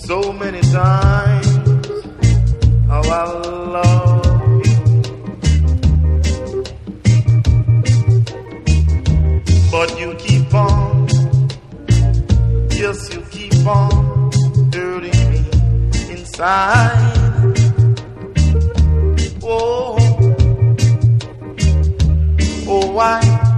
so many times how I love you, but you keep on, yes, you keep on hurting me inside. Oh, oh, why?